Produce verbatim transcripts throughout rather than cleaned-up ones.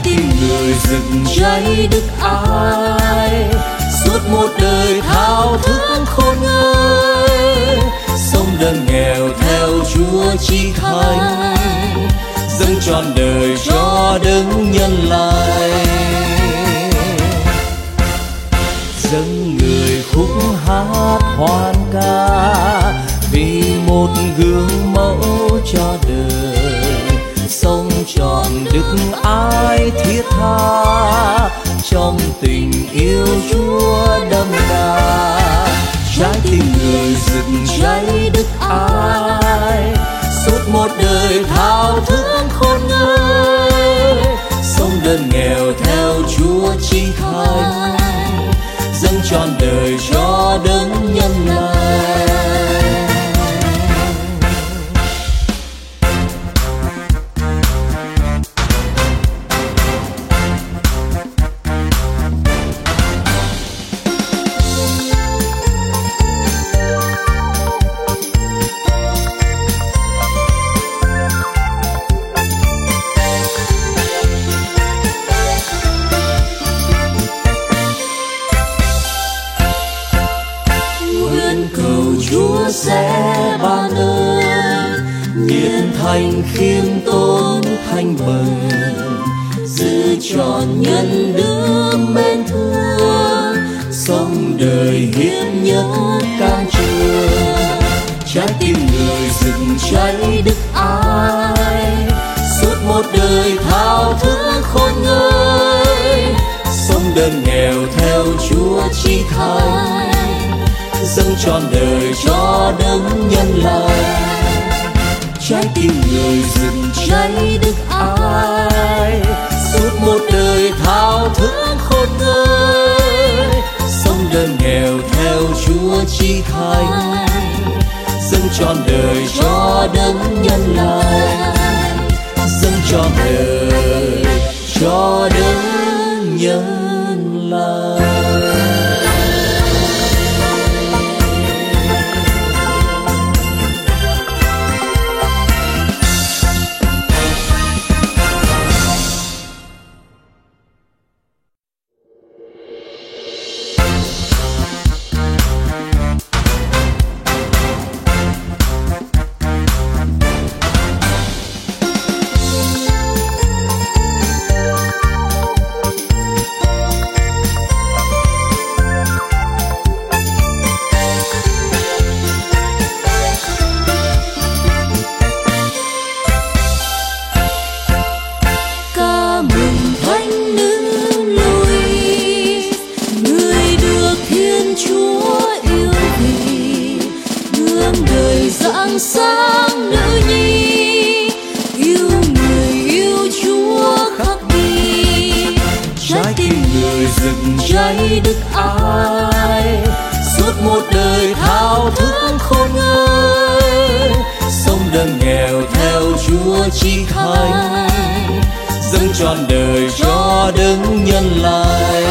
tim người rực cháy đức ái, suốt một đời thao thức khôn nguôi, sống đơn nghèo theo Chúa chí thánh, dâng trọn đời cho đấng nhân lai. Dâng người khúc hát hoan ca vì một gương mẫu cho đời, sống trọn đức ái thiết tha trong tình yêu Chúa đậm đà. Trái tim người rực cháy đức ái, suốt một đời thao thức khôn nguôi, sống đơn nghèo theo Chúa chí thánh, dâng trọn đời cho đấng nhân lai. Chúa sẽ ban ơn nhiệt thành khiêm tốn thanh bần, giữ trọn nhân đức mến thương, sống đời hiến nhất can trường. Trái tim người rực cháy đức ái, suốt một đời thao thức khôn nguôi, sống đơn nghèo theo Chúa chí thánh, dâng trọn đời cho đấng nhân lai. Trái tim người rực cháy đức ái, suốt một đời thao thức khôn nguôi, sống đơn nghèo theo Chúa chí thánh, dâng trọn đời cho đấng nhân lai, dâng trọn đời cho đấng nhân lai. Sáng nữ nhi yêu người yêu Chúa khắc ghi. Trái tim người rực cháy đức ái, suốt một đời thao thức khôn nguôi, sống đơn nghèo theo Chúa chí thánh, dâng trọn đời cho đấng nhân lai.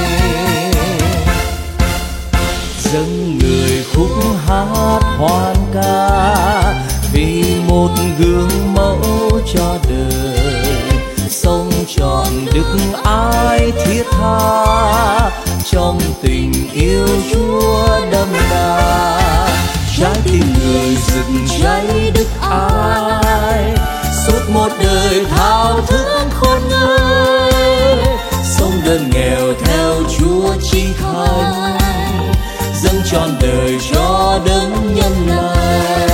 Dâng người khúc hát hoan ca vì một gương mẫu cho đời, sống trọn đức ái thiết tha trong tình yêu Chúa đậm đà. Trái tim người rực cháy đức ái, suốt một đời thao thức khôn nguôi, sống đơn nghèo theo Chúa chí thánh, dâng trọn đời cho đấng nhân lai.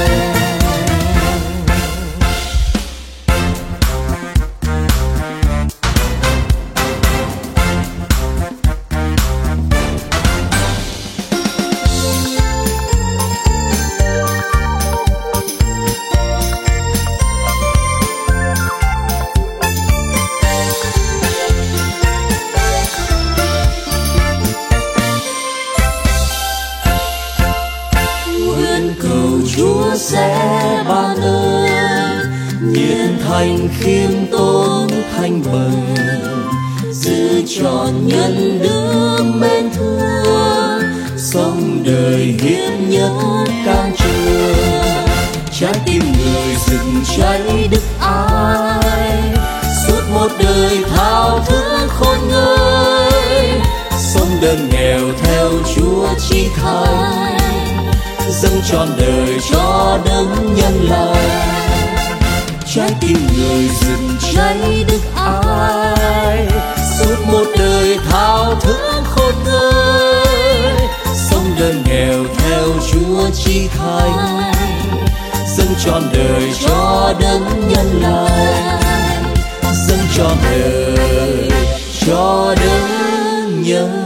Chúa sẽ ban ơn nhiệt thành khiêm tốn thanh bần, giữ trọn nhân đức mến thương, sống đời hiến nhất can trường. Trái tim người rực cháy đức ái, suốt một một đời thao thức khôn ngoan, sống đơn nghèo theo Chúa chí thành, dâng trọn đời cho đấng nhân lành. Trái tim người rực cháy đức ái, suốt một đời thao thức khôn ngoan, sống đơn nghèo theo Chúa chí thành, dâng trọn đời cho đấng nhân lành, dâng trọn đời cho đấng nhân